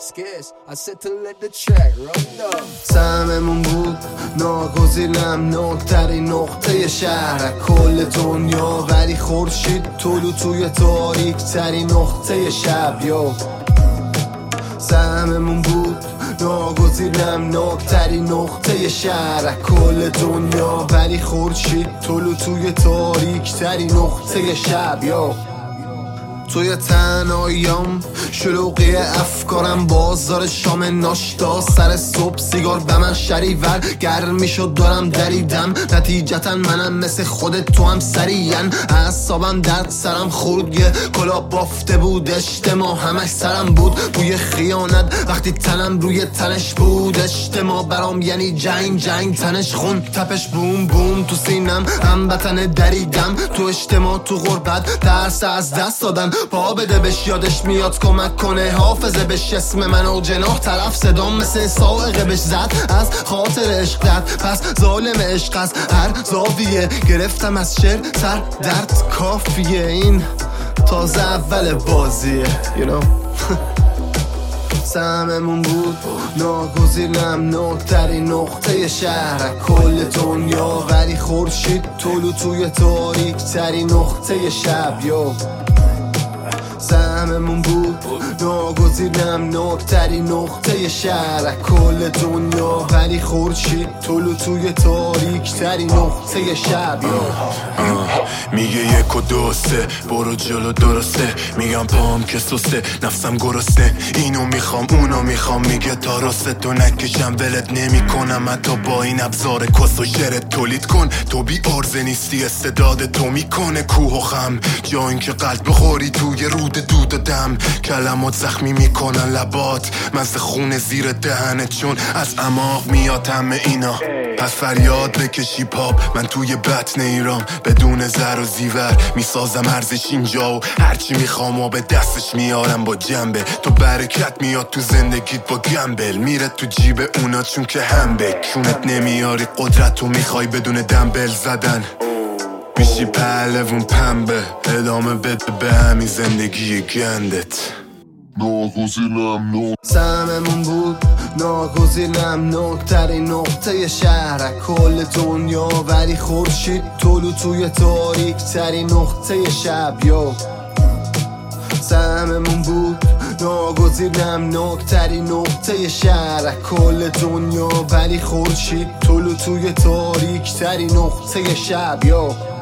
I said to let the track run up. سهممون بود ناگزیرم نقطه‌ترین نقطه شهر کل دنیا، ولی خورشید طلوع توی تاریک ترین نقطه شب. یا سهممون بود ناگزیرم نقطه‌ترین نقطه شهر کل دنیا، ولی خورشید طلوع توی تاریک ترین نقطه شب. یا توی تنهاییام شلوغی افکارم، بازار شام ناشتا سر صبح سیگار به من شریور گرم میشد دارم دریدم، نتیجتا منم مثل خودت تو هم سریعن اعصابم درد سرم خورد، یه کلا بافته بود اجتماع همش سرم بود، بوی خیانت وقتی تنم روی تنش بود، اجتماع برام یعنی جنگ تنش خون تپش بوم بوم تو سینم، هموطن دریدم تو اجتماع تو غربت ترس از دست دادن، پا بده بهش یادش میاد کمک کنه حافظه بهش، اسم من و جناح طرف صدام مثل سائقه بهش زد از خاطر عشقت، پس ظالم عشق از هر زاویه گرفتم از شعر سر درد کافیه، این تازه اول بازیه you know. سهممون بود ناگزیرم نقطه‌ترین نقطه شهر کل دنیا، ولی خورشید طلوع توی تاریک ترین نقطه شب. یا سهممون بود ناگزیرم نقطه‌ترین نقطه شهر کل دنیا، ولی خورشید طلوع توی تاریک ترین نقطه شب. میگه 1 و 2 3 برو جلو درسته، میگم پام که سسته نفسم گرسنه، اینو میخوام اونو میخوام، میگه تا راستو نکشم ولت نمی کنم، حتی با این ابزار کس و شرت تولید کن، تو بی ارزه نیستی استعداد تو میکنه کوه و خم، جا اینکه قلب بخوری توی رود دود و دم، کلمات زخمی میکنن لبات مزه خون زیر دهنت، چون از اعماق میاد همه اینا، پس فریاد بکشی پاپ، من توی بطن ایران بدون زر و زیور میسازم ارزش اینجا، و هرچی میخوام و به دستش میارم با جنبه، تو برکت میاد تو زندگیت با گمبل، میره تو جیب اونا چون که هم بکونت نمیاری قدرت و میخوای بدون دمبل زدن، میشی پهلوون پنبه ادامه بده به همین زندگی گندت. سهممون بود ناگزیرم نقطه‌ترین نقطه شهر کل دنیا، ولی خورشید طلوع توی تاریک ترین نقطه شب. یا سهممون بود ناگزیرم نقطه‌ترین نقطه شهر کل دنیا، ولی خورشید طلوع توی تاریک ترین نقطه شب. یا